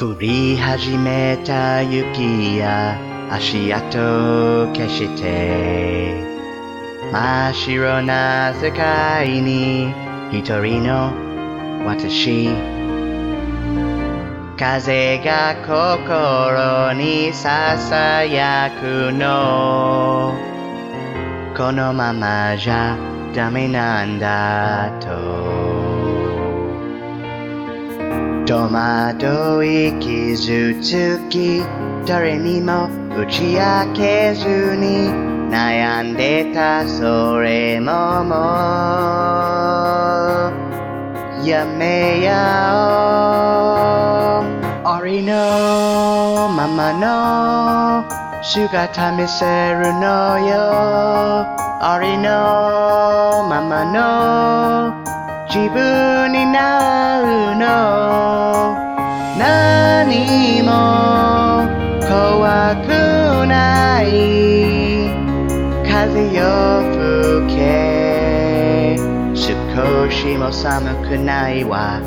降り始めた雪や足跡を消して真っ白な世界に一人の私風が心にささやくのこのままじゃダメなんだと戸惑い傷つき誰にも打ち明けずに悩んでたそれももうやめやおうありのままの姿見せるのよありのままの自分になるの何も怖くない風よ吹け少しも寒くないわ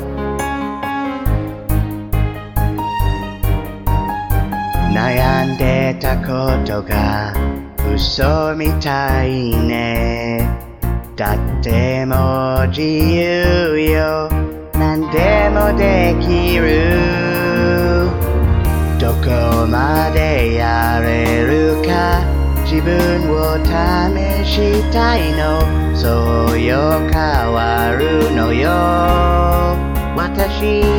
悩んでたことが嘘みたいねだってもう自由よ何でもできるどこまでやれるか自分を試したいのそうよ変わるのよ私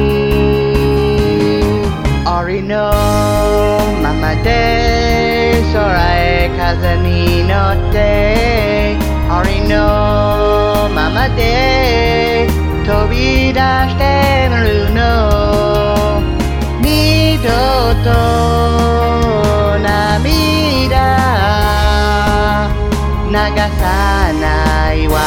ありのままで空へ風に乗ってありのままで飛び出してみるの二度と涙流さないわ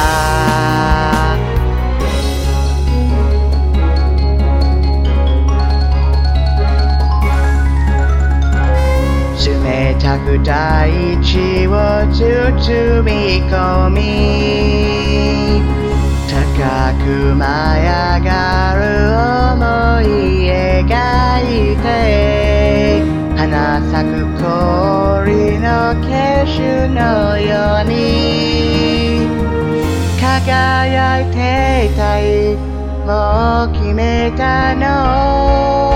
冷たく大地を包み込み高く舞い上がる想い描いて花咲く氷の結晶のように輝いていたいもう決めたの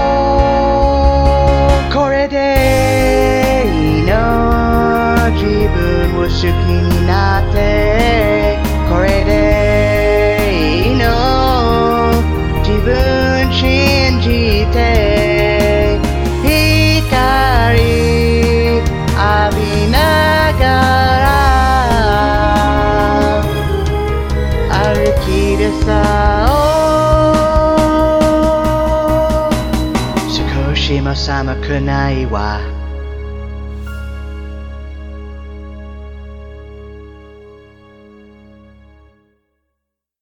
これでいいの自分を好きになってこれでいいの自分信じて光浴びながら歩き出そう少しも寒くないわ